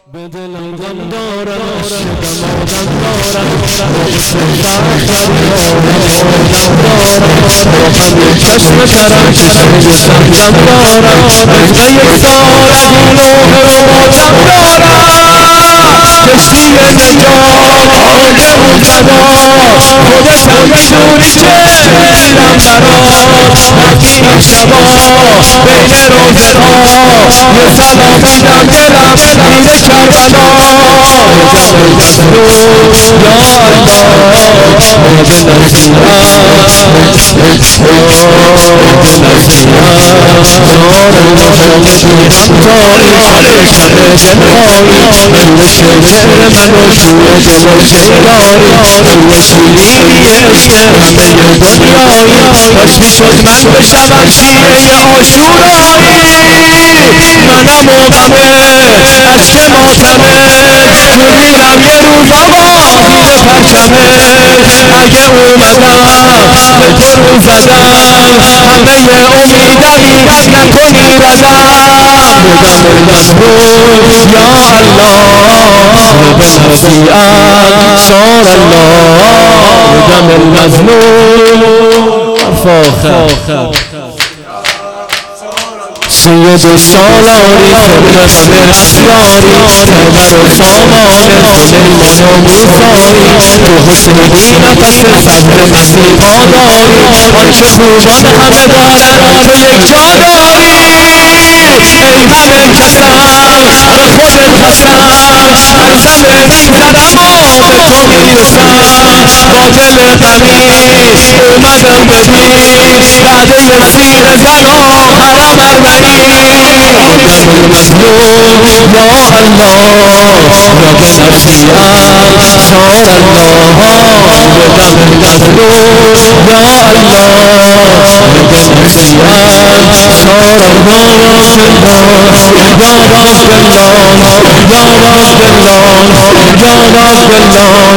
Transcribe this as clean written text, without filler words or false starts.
به دلم غم دارم عشقم آدم دارم همین چشم ترم چشم زمزم دارم عشق یک سال از این نوحه رو بازم دارم کشتی نجات آقای اون فدا خودشم بدونی که میرم برات رفتی این شبا بین روزها یه سلام میدم دلم میره کربلا یا کاش میشد من بشم شیعه آشورایی منم و غمه اشک ماتمه تو میرم یه روز آقا زیر پرچمه اگه اومدم به تو رو زدم همه امیدمی نکنی ردم مدم مظلوم یا الله بالنصیحت شار الله مدم المظلوم فاخر سید سالاری خدمت اسراری سرور و سامان سلیمان و موساری تو حسن بی نفس صبر مسیح پاداری آنچه خوبان همه دارن تو یک جا داری ای همه کسم به خودت قسم هر زمه رنگ زدم و به تو میرسم با دل غمی اومدم ببین بعده سیر زن و حرم اربعین آدم المظلوم یا الله یا بنصیحت شار الله بدم المظلوم یا الله بنصیحت شار الله یا رب الله یا رب الله یا رب الله